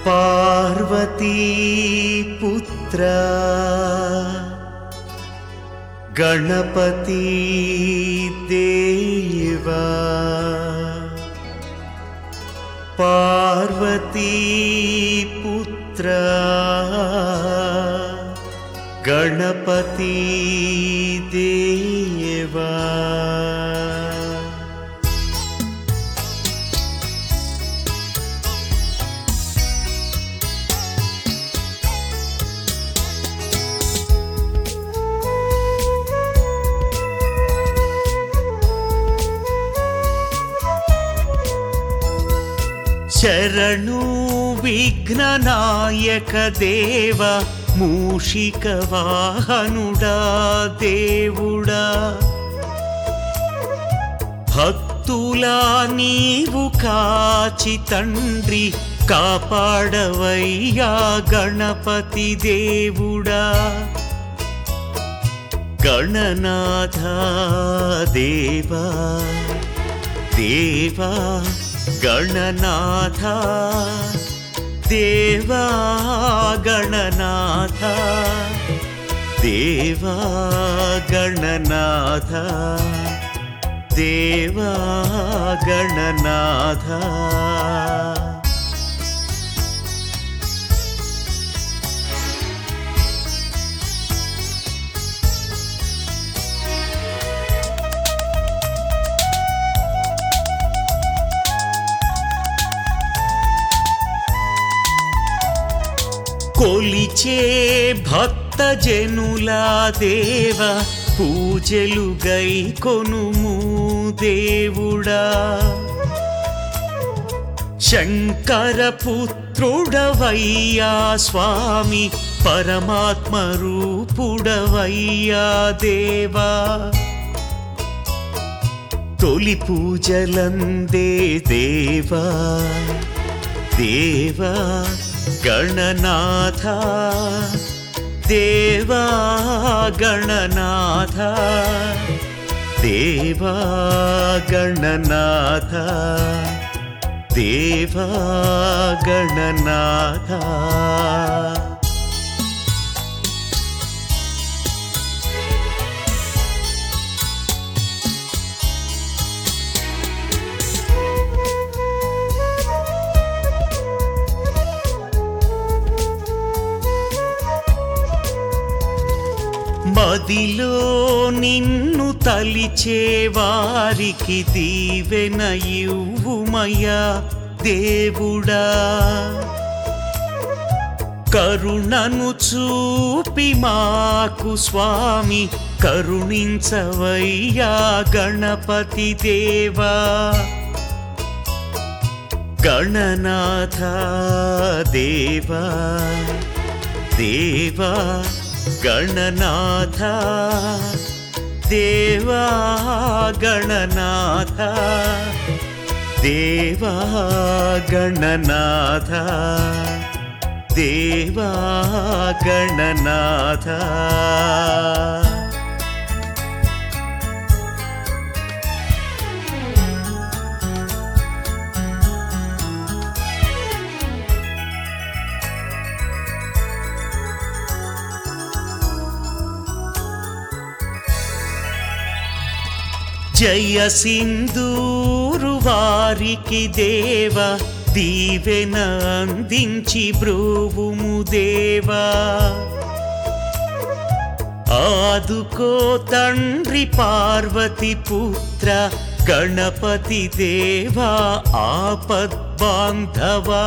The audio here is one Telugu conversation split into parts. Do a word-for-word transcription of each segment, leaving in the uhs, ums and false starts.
पार्वती पुत्र गणपति देवा पार्वती पुत्र गणपति देवा शरणु विघ्ननायक देव मूषिक वाहनुडा देवुडा भक्तुला नीवु काचि तंड्रि कापाडवय्या गणपति देवुडा गणनाथ देवा देवा गणनाथ देवा गणनाथ देवा गणनाथ देवा गणनाथ కొలిచే భక్త జనులా దేవ పూజలు గై కొనుము దేవుడా శంకర పుత్రుడవయ్యా స్వామి పరమాత్మ రూపుడవయ్యా దేవా తొలి పూజలందే దేవా దేవా गणनाथ देवा गणनाथ देवा गणनाथ देवा गणनाथ మదిలో నిన్ను తలిచే వారికి దీవెన ఇవ్వుమయ్యా దేవుడా కరుణను చూపి మాకు స్వామి కరుణించవయ్యా గణపతి దేవా గణనాథ దేవా దేవా गणनाथ देवा गणनाथ देवा गणनाथ देवा गणनाथ జయ సింధూరు వారికి దేవ దీవెన అందించి బ్రోవుము దేవా ఆదుకో తండ్రి పార్వతి పుత్ర గణపతి దేవా ఆపద్బాంధవా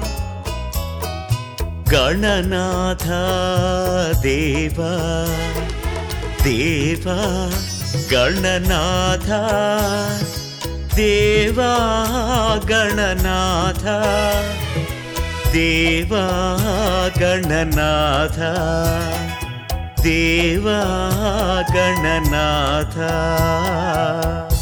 గణనాథ దేవా దేవా गणनाथ देवा गणनाथ देवा गणनाथ देवा गणनाथ।